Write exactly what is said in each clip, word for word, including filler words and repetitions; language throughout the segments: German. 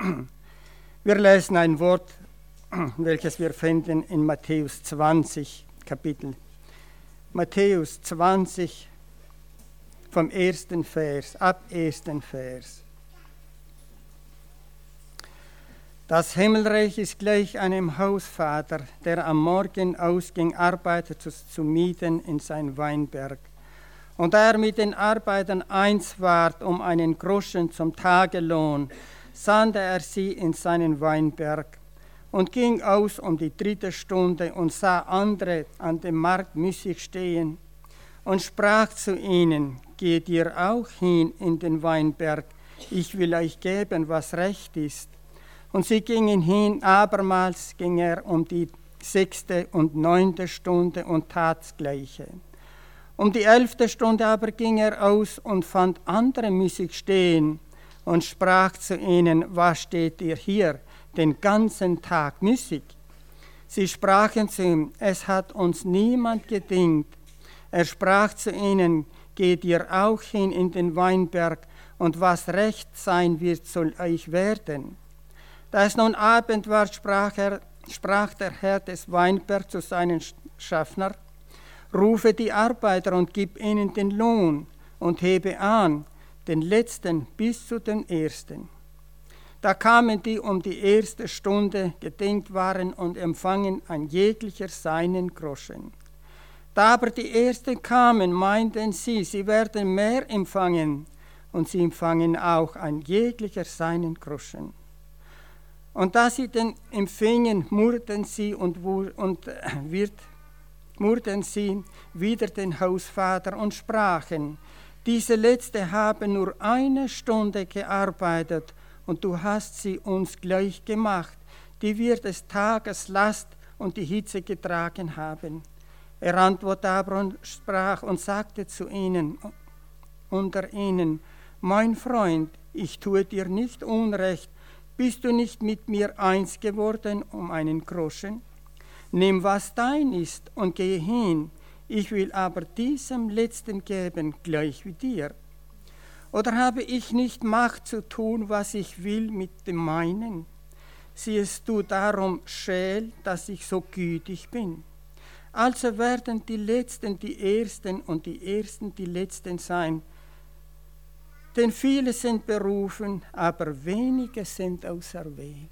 Wir lesen ein Wort, welches wir finden in Matthäus zwanzig, Kapitel. Matthäus zwanzig, vom ersten Vers, ab ersten Vers. Das Himmelreich ist gleich einem Hausvater, der am Morgen ausging, Arbeiter zu, zu mieten in sein Weinberg. Und da er mit den Arbeitern eins ward um einen Groschen zum Tagelohn, sandte er sie in seinen Weinberg und ging aus um die dritte Stunde und sah andere an dem Markt müßig stehen und sprach zu ihnen: Geht ihr auch hin in den Weinberg, ich will euch geben, was recht ist. Und sie gingen hin, abermals ging er um die sechste und neunte Stunde und tat das Gleiche. Um die elfte Stunde aber ging er aus und fand andere müßig stehen und sprach zu ihnen: Was steht ihr hier den ganzen Tag müßig? Sie sprachen zu ihm: Es hat uns niemand gedingt. Er sprach zu ihnen: Geht ihr auch hin in den Weinberg, und was recht sein wird, soll euch werden. Da es nun Abend war, sprach, er, sprach der Herr des Weinbergs zu seinen Schaffner: Rufe die Arbeiter und gib ihnen den Lohn und hebe an, den letzten bis zu den ersten. Da kamen die um die erste Stunde gedingt waren und empfangen ein jeglicher seinen Groschen. Da aber die ersten kamen, meinten sie, sie werden mehr empfangen, und sie empfangen auch ein jeglicher seinen Groschen. Und da sie den empfingen, murrten sie und, und wird, murrten sie wider den Hausvater und sprachen: Diese letzte haben nur eine Stunde gearbeitet, und du hast sie uns gleich gemacht, die wir des Tages Last und die Hitze getragen haben. Er antwortete aber und sprach und sagte zu ihnen, unter ihnen: Mein Freund, ich tue dir nicht Unrecht. Bist du nicht mit mir eins geworden um einen Groschen? Nimm, was dein ist, und gehe hin. Ich will aber diesem Letzten geben, gleich wie dir. Oder habe ich nicht Macht zu tun, was ich will mit dem meinen? Siehst du darum scheel, dass ich so gütig bin? Also werden die Letzten die Ersten und die Ersten die Letzten sein. Denn viele sind berufen, aber wenige sind auserwählt.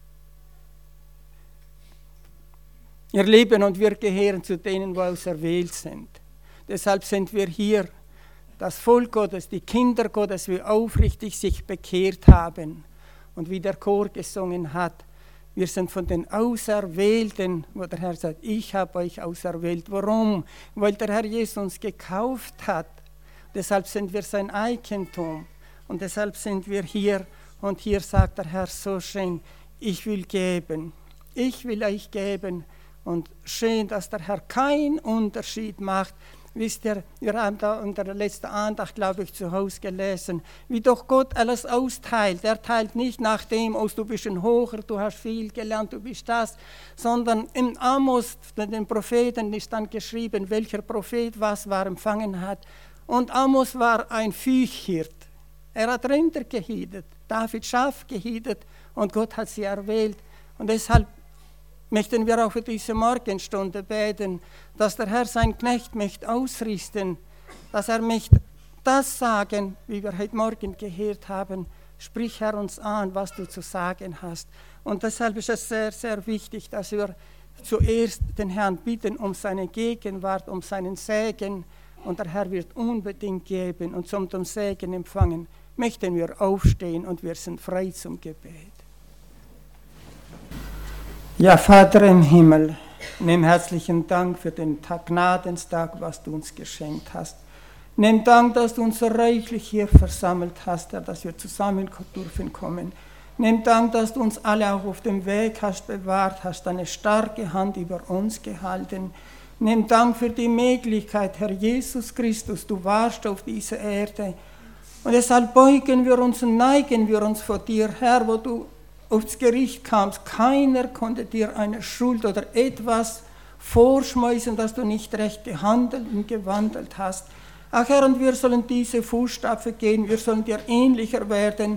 Ihr Lieben, und wir gehören zu denen, die auserwählt sind. Deshalb sind wir hier, das Volk Gottes, die Kinder Gottes, die aufrichtig sich bekehrt haben. Und wie der Chor gesungen hat, wir sind von den Auserwählten, wo der Herr sagt: Ich habe euch auserwählt. Warum? Weil der Herr Jesus uns gekauft hat. Deshalb sind wir sein Eigentum und deshalb sind wir hier. Und hier sagt der Herr so schön: Ich will geben, ich will euch geben. Und schön, dass der Herr keinen Unterschied macht. Wisst ihr, wir haben da unter der letzten Andacht, glaube ich, zu Hause gelesen, wie doch Gott alles austeilt. Er teilt nicht nach dem aus, du bist ein Hocher, du hast viel gelernt, du bist das, sondern in Amos, den Propheten, ist dann geschrieben, welcher Prophet was war empfangen hat. Und Amos war ein Viehhirt. Er hat Rinder gehiedet, David Schaf gehiedet, und Gott hat sie erwählt. Und deshalb möchten wir auch für diese Morgenstunde beten, dass der Herr sein Knecht möchte ausrüsten, dass er möchte das sagen, wie wir heute Morgen gehört haben. Sprich, Herr, uns an, was du zu sagen hast. Und deshalb ist es sehr, sehr wichtig, dass wir zuerst den Herrn bitten um seine Gegenwart, um seinen Segen. Und der Herr wird unbedingt geben, und zum dem Segen empfangen möchten wir aufstehen, und wir sind frei zum Gebet. Ja, Vater im Himmel, nimm herzlichen Dank für den Tag, Gnadenstag, was du uns geschenkt hast. Nimm Dank, dass du uns so reichlich hier versammelt hast, Herr, dass wir zusammen dürfen kommen. Nimm Dank, dass du uns alle auch auf dem Weg hast bewahrt, hast deine starke Hand über uns gehalten. Nimm Dank für die Möglichkeit, Herr Jesus Christus, du warst auf dieser Erde. Und deshalb beugen wir uns und neigen wir uns vor dir, Herr, wo du aufs Gericht kamst. Keiner konnte dir eine Schuld oder etwas vorschmeißen, dass du nicht recht gehandelt und gewandelt hast. Ach Herr, und wir sollen diese Fußstapfen gehen, wir sollen dir ähnlicher werden.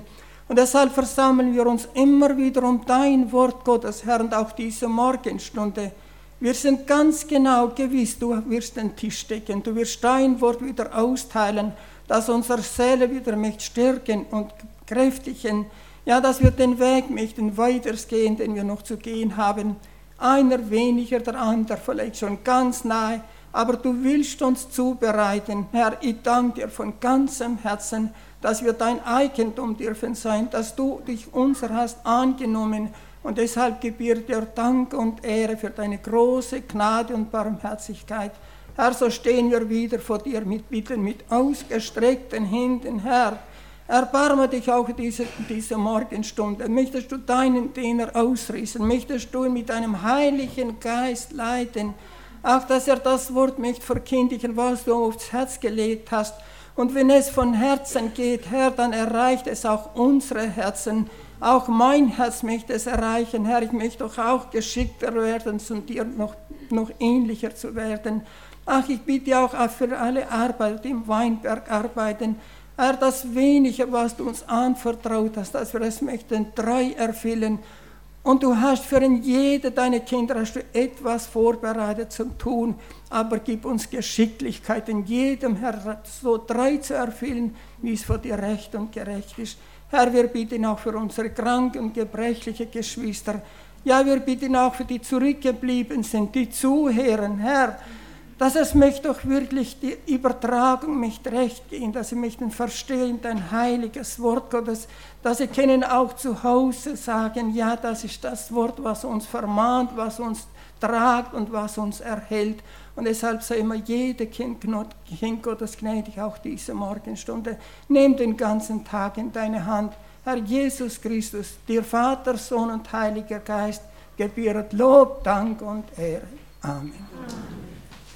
Und deshalb versammeln wir uns immer wieder um dein Wort Gottes, Herr, und auch diese Morgenstunde. Wir sind ganz genau gewiss, du wirst den Tisch decken, du wirst dein Wort wieder austeilen, dass unsere Seele wieder möchte stärken und kräftigen, ja, dass wir den Weg möchten weitergehen, den wir noch zu gehen haben. Einer weniger, der andere vielleicht schon ganz nahe, aber du willst uns zubereiten. Herr, ich danke dir von ganzem Herzen, dass wir dein Eigentum dürfen sein, dass du dich unser hast angenommen. Und deshalb gebührt dir Dank und Ehre für deine große Gnade und Barmherzigkeit. Herr, so stehen wir wieder vor dir mit Bitten, mit ausgestreckten Händen, Herr. Erbarme dich auch diese, diese Morgenstunde. Möchtest du deinen Diener ausrüsten? Möchtest du ihn mit deinem Heiligen Geist leiten? Auch, dass er das Wort möchte verkündigen, was du aufs Herz gelegt hast. Und wenn es von Herzen geht, Herr, dann erreicht es auch unsere Herzen. Auch mein Herz möchte es erreichen, Herr. Ich möchte doch auch geschickter werden, um dir noch, noch ähnlicher zu werden. Ach, ich bitte auch für alle Arbeiter, die im Weinberg arbeiten, Herr, das Wenige, was du uns anvertraut hast, dass wir es möchten treu erfüllen. Und du hast für jede deiner Kinder hast du etwas vorbereitet zum Tun, aber gib uns Geschicklichkeit in jedem, Herr, so treu zu erfüllen, wie es vor dir recht und gerecht ist. Herr, wir bitten auch für unsere kranken und gebrechlichen Geschwister. Ja, wir bitten auch für die zurückgeblieben sind, die zuhören, Herr, dass es möchte doch wirklich die Übertragung möchte recht gehen, dass sie möchten verstehen dein heiliges Wort Gottes, dass sie können auch zu Hause sagen, ja, das ist das Wort, was uns vermahnt, was uns tragt und was uns erhält. Und deshalb sei immer jede Kind, kind Gottes gnädig, auch diese Morgenstunde. Nimm den ganzen Tag in deine Hand. Herr Jesus Christus, dir Vater, Sohn und Heiliger Geist, gebühret Lob, Dank und Ehre. Amen. Amen.